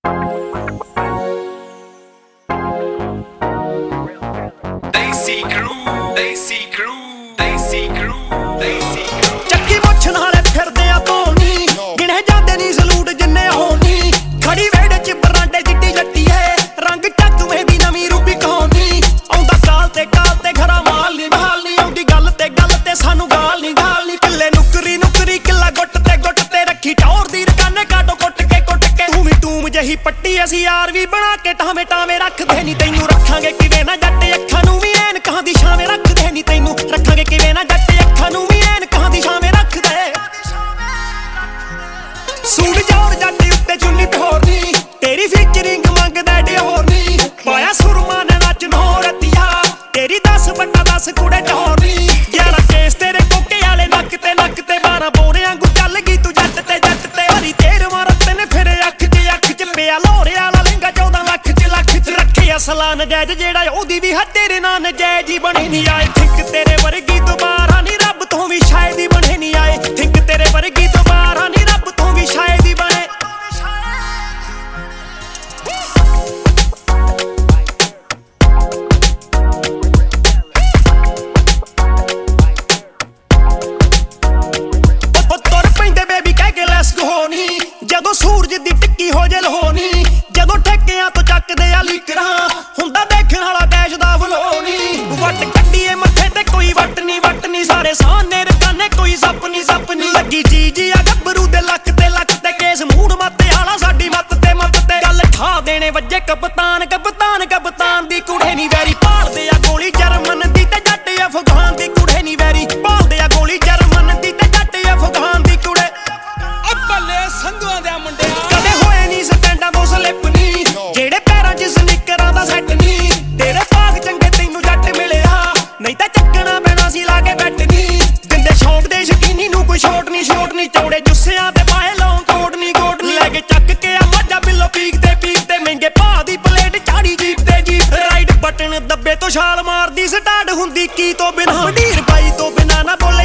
ਚੱਕੀ ਮੁੱਛ ਨਾਲੇ ਫਿਰਦੇ ਆ ਧੋਨੀ, ਗਿਣੇ ਜਾਂਦੇ ਨੀ ਸਲੂਟ ਜਿੰਨੇ ਹੋਣੀ। ਖੜੀ ਵੇੜੇ ਚ ਬਰਾਂਡੇ ਜਿੱਡੀ ਜੱਟੀ ਹੈ, ਰੰਗ ਚੱਕਵੇਂ ਦੀ ਨਵੀਂ ਰੂਪੀ ਕਹਾਣੀ। ਆਉਂਦਾ ਕਾਲ ਤੇ ਖਰਾ ਮਾਲ ਨੀ ਬਹਾਲ ਨੀ, ਆਉਂਦੀ ਗੱਲ ਤੇ ਸਾਨੂੰ ਗਾਲ ਨੀ ਕਿੱਲੇ ਨੁਕਰੀ ਕਿੱਲਾ ਗੁੱਟ ਤੇ ਰੱਖੀ ਟੌਰ ਦੀ ਰਕਾਨੇ ਕਾਟੋ ਕੁੱਟ ਕੇ ਤੂੰ ਵੀ ਟੂਮ ਜਹੀ ਪੱਟੀ, ਅਸੀਂ ਯਾਰ ਵੀ ਬਣਾ ਕੇ ਟਾਵੇਂ ਰੱਖਦੇ ਨੀ ਤੈਨੂੰ। ਰੱਖਾਂਗੇ ਕਿਵੇਂ ਨਾ ਜੱਟ ਅੱਖਾਂ ਨੂੰ ਵੀ ਐਨਕਾਂ ਦੀ ਛਾਵੇਂ ਰੱਖਦੇ ਨੀ ਤੈਨੂੰ। ਰੱਖਾਂਗੇ ਕਿਵੇਂ ਨਾ ਜੱਟ ਅੱਖਾਂ ਨੂੰ ਵੀ ਐਨਕਾਂ ਦੀ ਛਾਵੇਂ ਰੱਖਦੇ। ਸੂਟ ਜੋੜ ਜੱਟ ਉੱਤੇ ਚੁੰਨੀ ਪਿਹੋਰ ਨੀ, ਤੇਰੀ ਫੀਚਰਿੰਗ ਮੰਗਦਾ ਡਿਹੋਰ ਨੀ। ਪਾਇਆ ਸੁਰਮਾ ਨੇ ਨੱਚ ਨੋਰਤੀਆ, ਤੇਰੀ 10/10 ਕੁੜੇ ਟਹੋਰ ਨੀ। 11 ਕੇਸ ਤੇਰੇ ਕੋਕੇ ਵਾਲੇ ਨੱਕ ਤੇ 12 ਬੋਰਿਆਂ ਵਾਂਗੂ ਚੱਲ ਗਈ ਤੂੰ ਜੱਟ ਤੇ ਹਰੀ 13ਵਾਂ ਰੱਤੇ ਨੇ ਫਿਰ ਅੱਖ ਚ ਪਿਆ ਲੋਰੇ ਵਾਲਾ ਲਹਿੰਗਾ 14 ਲੱਖ ਚ ਰੱਖੇ ਅਸਲਾ ਨਜਾਇਜ਼, ਜਿਹੜਾ ਉਹਦੀ ਵੀ ਹੈ ਤੇਰੇ ਨਾਲ ਨਜਾਇਜ਼ ਹੀ ਬਣੇ ਨੀ ਆਏ। ਥਿੰਕ ਤੇਰੇ ਵਰਗੀ ਦੁਬਾਰਾ ਨੀ ਰੱਬ ਤੋਂ ਵੀ ਸ਼ਾਇਦ ਹੀ ਬਣੇ ਨੀ ਆਏ। ਥਿੰਕ ਤੇਰੇ ਵਰਗੀ ਦੁਬਾਰਾ ਨੀ ਰੱਬ ਤੋਂ ਵੀ ਸ਼ਾਇਦ ਹੀ ਬਣੇ। ਤੁਰ ਪੈਂਦੇ ਬੇਬੀ ਕਹਿ ਕੇ ਲੈਸ ਗੋ ਨੀ, ਜਦੋਂ ਸੂਰਜ ਦੀ ਟਿੱਕੀ ਹੋ ਜੇ ਲਹੋਨੀ। ਜਦੋਂ ਠੇਕਿਆਂ ਤੋਂ ਚੱਕਦੇ ਆ ਲੀਕਰਾਂ, ਹੁੰਦਾ ਦੇਖਣ ਵਾਲਾ ਡੈਸ਼ ਦਾ ਫਲੋ ਨੀ। ਵੱਟ ਕੱਢੀਏ ਮੱਥੇ ਤੇ ਕੋਈ ਵੱਟ ਨੀ ਸਾਰੇ ਸਾਹਨੇ ਰਕਾਨੇ ਕੋਈ ਸੱਪ ਨੀ ਲੱਗੀ ਚੀਜ਼ ਆ ਗੱਭਰੂ ਦੇ ਲੱਕ ਤੇ ਕੇਸ ਮੂੜ ਮੱਤੇ ਵਾਲਾ ਸਾਡੀ ਮੱਤ ਤੇ ਗੱਲ ਠਾ ਦੇਣੇ ਵੱਜੇ ਕਪਤਾਨ ਦੀ ਕੁੜੇ ਨੀ ਵੈਰੀ। ਭਾਲਦੇ ਆ ਗੋਲੀ ਜਰਮਨ ਦੀ ਤੇ ਜੱਟ ਅਫਗਾਨ ਦੀ ਕੁੜੇ ਨੀ ਵੈਰੀ। ਭਾਲਦੇ ਆ ਗੋਲੀ ਜਰਮਨ ਦੀ ਤੇ ਜੱਟ ਅਫਗਾਨ ਦੀ ਕੁੜੇ। ਬੱਲੇ ਸੰਧੂਆਂ ਦੇ ਮੁੰਡਿਆ ਕਦੇ ਹੋਏ ਨੀ ਸਟੈਂਡਾਂ ਤੋਂ ਸਲਿੱਪ ਨੀ, ਜਿਹੜੇ ਪੈਰਾਂ 'ਚ ਸਨੀਕਰਾਂ ਦਾ ਸੈੱਟ ਨੀ। ਤੇਰੇ ਭਾਗ ਚੰਗੇ ਤੈਨੂੰ ਜੱਟ ਮਿਲਿਆ, ਨਹੀਂ ਤਾਂ ਚੱਕਣਾ ਪੈਣਾ ਸੀ ਲਾ ਕੇ ਬੈਠ ਨੀ। ਦਿੰਦੇ ਸ਼ੌਂਕ ਦੇ ਸ਼ਕੀਨੀ ਨੂੰ ਕੋਈ ਛੋਟ ਨੀ ਚੌੜੇ ਜੁੱਸਿਆਂ ਤੇ ਪਾਏ ਲੌਂਗ ਕੋਟ ਨੀ ਲੈ ਕੇ ਚੱਕ ਕੇ ਆ ਮੱਝਾ ਬਿੱਲੋ ਪੀਕ ਤੇ ਮਹਿੰਗੇ ਭਾਅ ਦੀ ਪਲੇਟ ਚਾੜੀ ਜੀਪ ਰਾਈਡ ਬਟਨ ਦੱਬੇ ਤੋਂ ਛਾਲ ਮਾਰਦੀ ਸਟਾਰਟ ਹੁੰਦੀ ਕੀ ਤੋਂ ਬਿਨਾਂ। ਢੀਰ ਬਾਈ ਤੋਂ ਬਿਨਾਂ ਨਾ ਬੋਲੇ